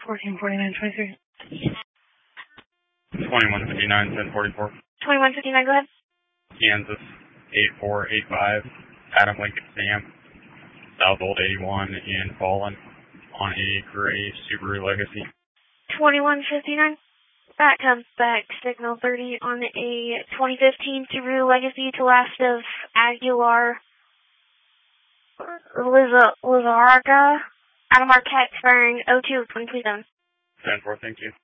144923. 2159, 1044. 2159, go ahead. Kansas, 8485, Adam Lincoln Sam, South Old 81 in Fallen on a gray Subaru Legacy. 2159. That comes back, signal 30 on a 2015 Subaru Legacy to last of Aguilar Lizarraga, Adam Marquette, expiring 02 2027. 10-4, thank you.